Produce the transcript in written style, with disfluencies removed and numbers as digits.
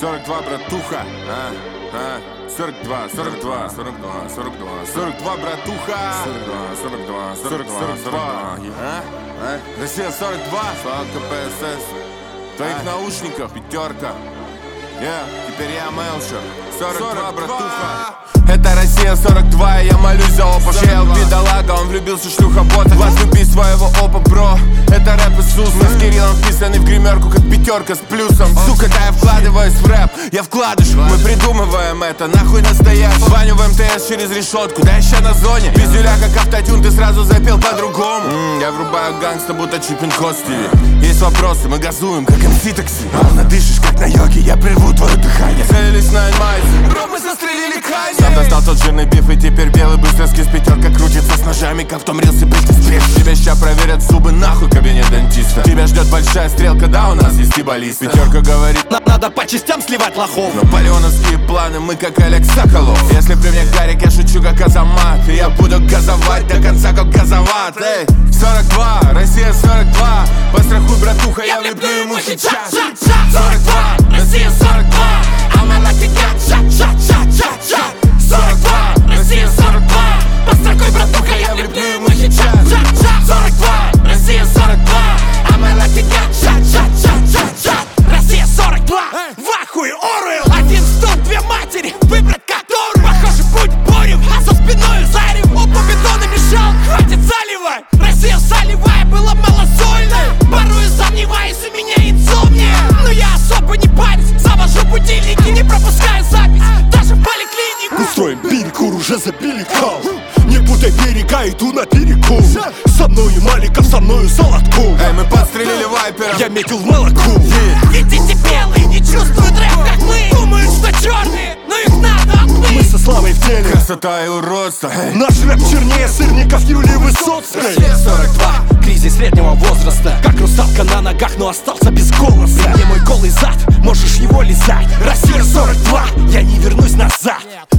42, братуха. 42, 42, 42, 42, 42, братуха. 42, 42, 42. Россия 42. Фалка ПСС. В твоих наушниках пятерка. Теперь я Мелшер. 42, братуха. Это Россия 42, и я молюсь за опа. Чел, бедолага, он влюбился, шлюха-бота. Возлюби своего опа, бро. Это рэп Иисус. Мы с Кириллом вписаны в гримерку, как пятерка с плюсом. Сука, да я вкладываюсь в рэп, я вкладыш. Мы придумываем это, нахуй настоящий. Звоню в МТС через решетку, да еще на зоне. Пиздюля, как автотюн, ты сразу запел по-другому. Я врубаю гангста, будто чипин-код Стиви. Есть вопросы, мы газуем, как МС такси. Ровно дышишь, как на йоге, я прерву твое дыхание. Целились на Энмайзе, бро, мы застрелили Канье. Сам достал тот жирный биф, и теперь белый быстро скис. Пятерка крутится с ножами, как в том рилсе Бритни Спирс. Тебя ща проверят зубы, нахуй кабинет дантиста. Тебя ждет большая стрелка, да, у нас есть и баллиста. Пятерка говорит, надо по частям сливать лохов. наполеоновские планы, мы как Олег Соколов. Если при мне Гарик, я шучу как Азамат. И я буду газовать до конца, как газоват. Эй, 42, Россия 42. Пострахуй, братуха, я влеплю ему сейчас. 42, Россия 42. I'ma like a gun, shot. 42, Россия 42. Пострахуй, братуха, я влеплю ему сейчас. 42, Россия 42. I'ma like a gun, shot. Россия 42. В ахуе Оруэлл. Один стол, две матери, выбрать которую. Похоже, путь бурю, а за спиной зарев. Опа, бетона мешал, хватит заливать. Россия солевая была малосольная. Порой сомневаюсь, у меня инсомния. Но я особо не парюсь, завожу будильники, не пропускаю запись, даже в поликлинику. Устроим перекур, уже забили кал. Не путай берега, иду на перекур. Со мною Маликов, со мною Солодков. Эй, мы подстрелили вайпера. Я метил в молоко. Эти белые не чувствуют рэп, как мы. Думают, что черные, но их надо отмыть. Мы со Славой в деле. Красота и уродство. Эй. Наш рэп чернее сырников Юлии Высоцкой. 42, кризис среднего возраста. Как русалка на ногах, но остался без голоса. Мне мой голый зад, можешь его лизать. Россия 42, я не вернусь назад.